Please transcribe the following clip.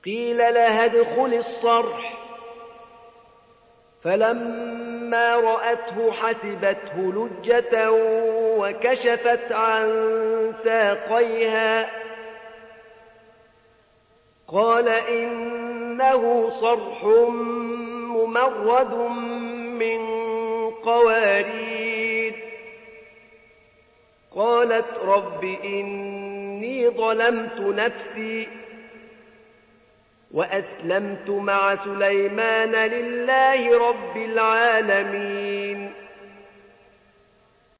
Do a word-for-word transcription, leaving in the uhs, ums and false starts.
قيل لها ادخل الصرح فلما رأته حسبته لجة وكشفت عن ساقيها قال إنه صرح ممرد من قوارير قالت رب إني ظلمت نفسي وأسلمت مع سليمان لله رب العالمين